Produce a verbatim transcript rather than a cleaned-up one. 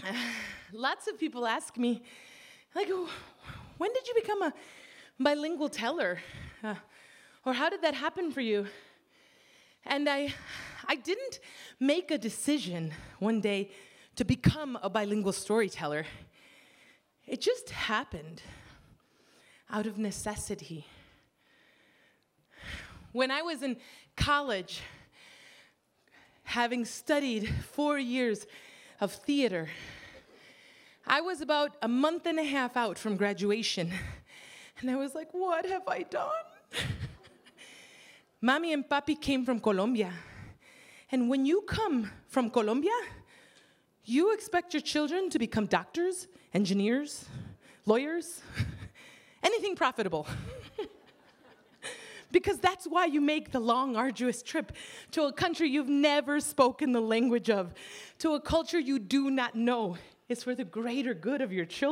Lots of people ask me, like, when did you become a bilingual teller? Uh, or how did that happen for you? And I, I didn't make a decision one day to become a bilingual storyteller. It just happened out of necessity. When I was in college, having studied four years of theater, I was about a month and a half out from graduation, and I was like, what have I done? Mommy and Papi came from Colombia, and when you come from Colombia, you expect your children to become doctors, engineers, lawyers, anything profitable. Because that's why you make the long, arduous trip to a country you've never spoken the language of, to a culture you do not know. It's for the greater good of your children.